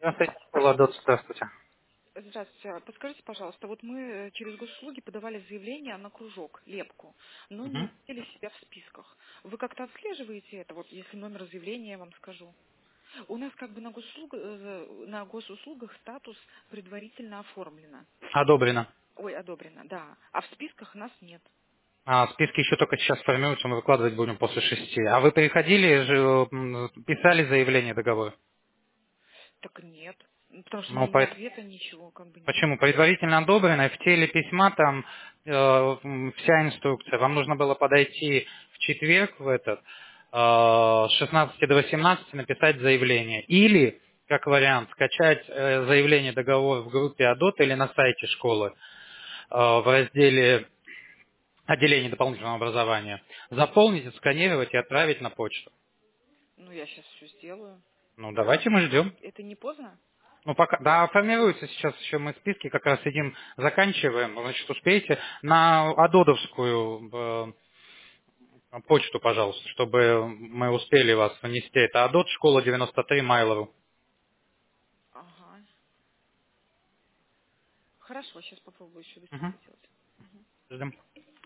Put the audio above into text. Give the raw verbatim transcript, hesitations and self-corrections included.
Здравствуйте, Ладот, здравствуйте. Здравствуйте. А Подскажите, пожалуйста, вот мы э, через госуслуги подавали заявление на кружок, лепку, но не Мгм. увидели себя в списках. Вы как-то отслеживаете это, вот если номер заявления я вам скажу? У нас как бы на, госуслуг- э, на госуслугах статус предварительно оформлено. Одобрено. Ой, одобрено, да. А в списках нас нет. А, списки еще только сейчас формируются, мы выкладывать будем после шести. А вы переходили, же, м, писали заявление, договор? Так нет. Ну, Потому что Ну, ни, ни по- ответа, ничего как бы нет. почему? Предварительно одобрено, в теле письма там э, м, вся инструкция. Вам нужно было подойти в четверг в этот, э, с шестнадцати до восемнадцати написать заявление. Или, как вариант, скачать э, заявление, договор в группе АДОТ или на сайте школы э, в разделе отделение дополнительного образования, заполнить, отсканировать и отправить на почту. Ну, я сейчас все сделаю. Ну, давайте мы ждем. Это не поздно? Ну, пока, да, формируется сейчас еще мы списки, как раз сидим, заканчиваем, значит, успеете на адодовскую э, почту, пожалуйста, чтобы мы успели вас внести. Это адот, школа девяносто три, Майлову. Ага. Хорошо, сейчас попробую еще Угу. быстренько сделать. Ждем.